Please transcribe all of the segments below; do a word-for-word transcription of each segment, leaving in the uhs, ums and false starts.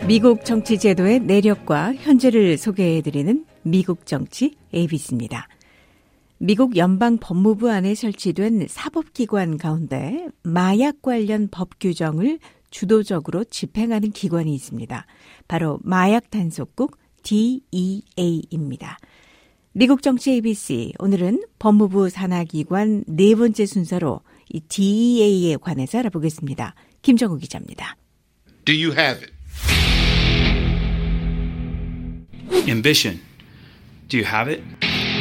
미국 정치 제도의 내력과 현재를 소개해드리는 미국 정치 에이비씨입니다. 미국 연방 법무부 안에 설치된 사법기관 가운데 마약 관련 법 규정을 주도적으로 집행하는 기관이 있습니다. 바로 마약 단속국 디이에이입니다. 미국 정치 에이비씨, 오늘은 법무부 산하기관 네 번째 순서로 이 디이에이에 관해서 알아보겠습니다. 김정우 기자입니다. Do you have it? Ambition. Do you have it?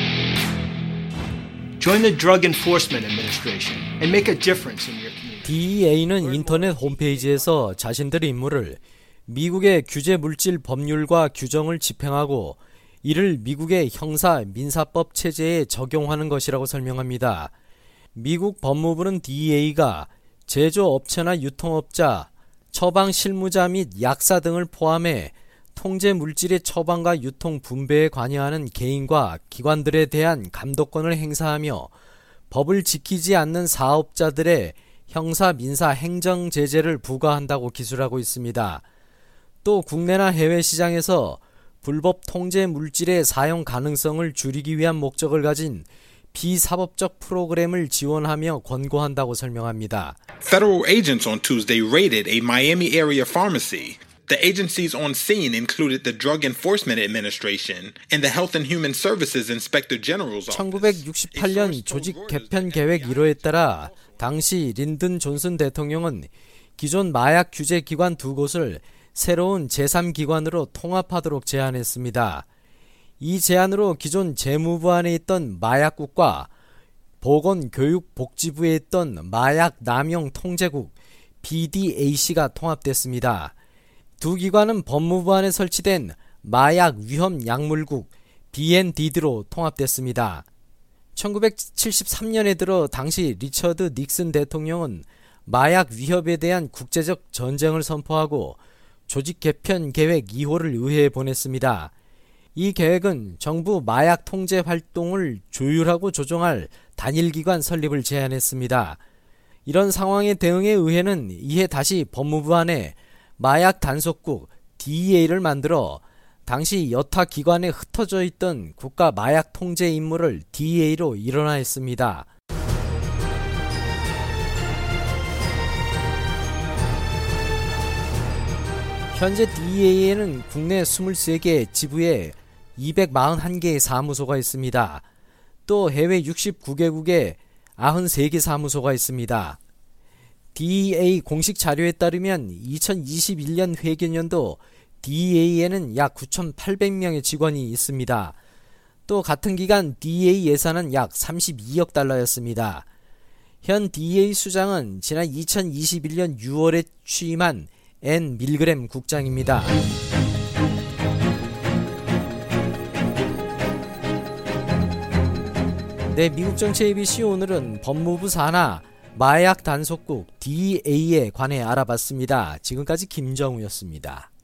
Join the Drug Enforcement Administration and make a difference in your community. 디이에이는 인터넷 홈페이지에서 자신들의 임무를 미국의 규제 물질 법률과 규정을 집행하고 이를 미국의 형사 민사법 체제에 적용하는 것이라고 설명합니다. 미국 법무부는 디이에이가 제조업체나 유통업자, 처방 실무자 및 약사 등을 포함해 통제 물질의 처방과 유통 분배에 관여하는 개인과 기관들에 대한 감독권을 행사하며 법을 지키지 않는 사업자들의 형사, 민사, 행정 제재를 부과한다고 기술하고 있습니다. 또 국내나 해외 시장에서 불법 통제 물질의 사용 가능성을 줄이기 위한 목적을 가진 비사법적 프로그램을 지원하며 권고한다고 설명합니다. Federal agents on Tuesday raided a Miami area pharmacy. The agencies on scene included the Drug Enforcement Administration and the Health and Human Services Inspector General's Office. 천구백육십팔 년 조직 개편 계획 일 호에 따라 당시 린든 존슨 대통령은 기존 마약 규제 기관 두 곳을 새로운 제삼 기관으로 통합하도록 제안했습니다. 이 제안으로 기존 재무부 안에 있던 마약국과 보건교육복지부에 있던 마약 남용 통제국 비디에이씨가 통합됐습니다. 두 기관은 법무부 안에 설치된 마약 위험 약물국 비엔디디로 통합됐습니다. 천구백칠십삼 년에 들어 당시 리처드 닉슨 대통령은 마약 위협에 대한 국제적 전쟁을 선포하고 조직 개편 계획 이 호를 의회에 보냈습니다. 이 계획은 정부 마약 통제 활동을 조율하고 조정할 단일기관 설립을 제안했습니다. 이런 상황에 대응해 의회는 이에 다시 법무부 안에 마약 단속국 디이에이를 만들어 당시 여타 기관에 흩어져 있던 국가 마약 통제 임무를 디이에이로 일원화했습니다. 현재 디이에이에는 국내 이십삼 개 지부에 이백사십일 개의 사무소가 있습니다. 또 해외 육십구 개국에 구십삼 개 사무소가 있습니다. 디이에이 공식 자료에 따르면 이천이십일 년 회계년도 디이에이에는 약 구천팔백 명의 직원이 있습니다. 또 같은 기간 디이에이 예산은 약 삼십이억 달러였습니다. 현 디이에이 수장은 지난 이천이십일 년 유월에 취임한 앤 밀그램 국장입니다. 네, 미국 정치 에이비씨 오늘은 법무부 산하 마약 단속국 디이에이에 관해 알아봤습니다. 지금까지 김정우였습니다.